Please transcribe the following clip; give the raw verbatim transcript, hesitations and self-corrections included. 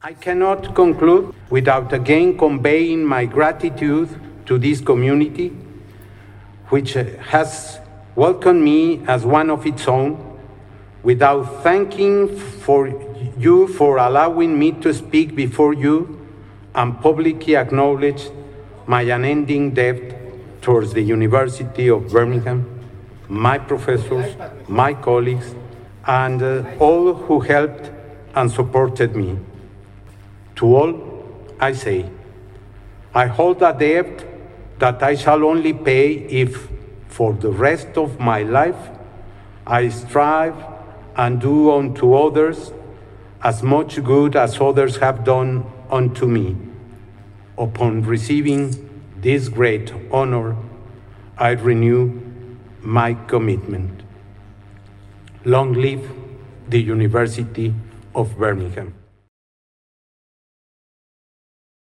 I cannot conclude without again conveying my gratitude to this community, which has welcomed me as one of its own, without thanking for you for allowing me to speak before you and publicly acknowledge my unending debt towards the University of Birmingham, my professors, my colleagues, and uh, all who helped and supported me. To all, I say, I hold a debt that I shall only pay if, for the rest of my life, I strive and do unto others as much good as others have done unto me. Upon receiving this great honor, I renew my commitment. Long live the University of Birmingham.